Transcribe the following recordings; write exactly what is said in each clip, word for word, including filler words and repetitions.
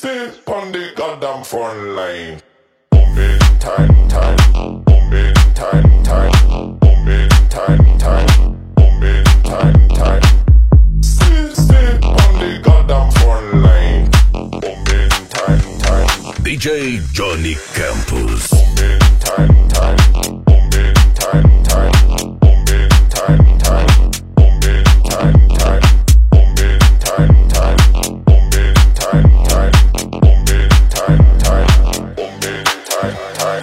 stay on the goddamn front line. Bombing time, time, bombing time, time, bombing time, time, bombing time, time. Stay, stay on the goddamn front line. Bombing time, time. D J Johnny Campos. Bombing time, time, bombing time, time, bombing time, time, bombing time, time, bombing time, time, bombing time, time, bombing time, time, bombing time, time.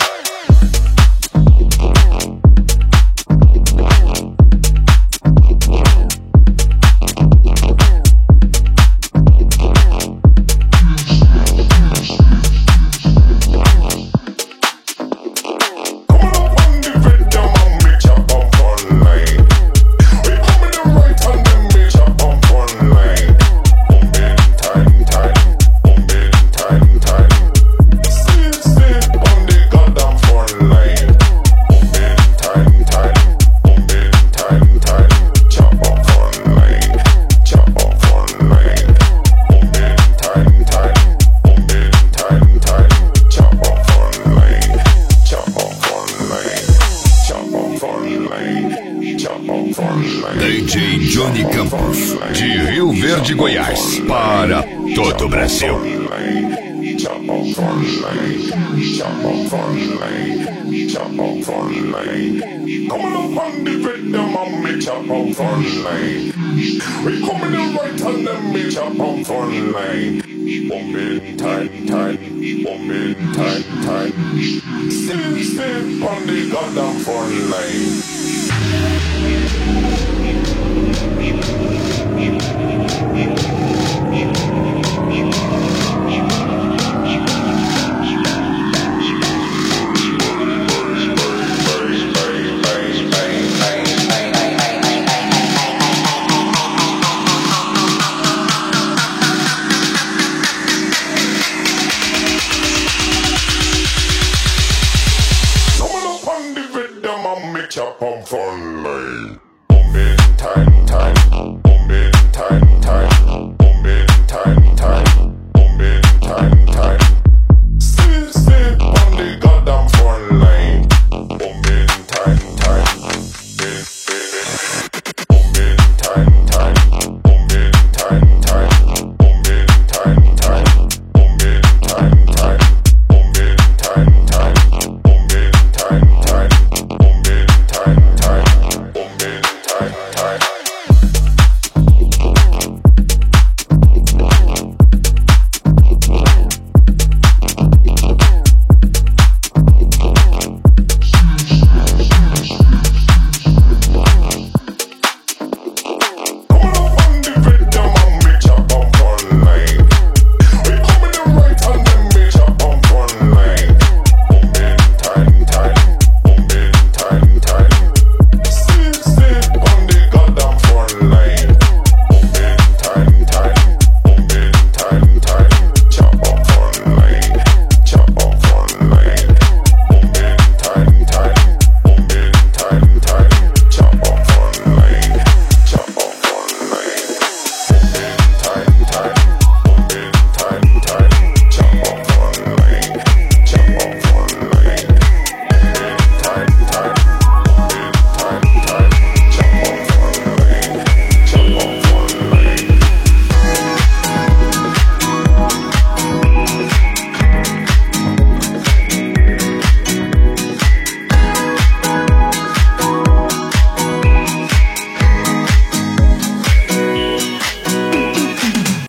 D J Johnny Campos, de Rio Verde, Goiás, para todo o Brasil. Chop on front line, chop on front line, chop on front line. Coming up on the rhythm and me chop on front line. We coming in right and then me chop on front line. Bombing time, time, bombing time, time. Still, still on the goddamn front line. Chop on front line.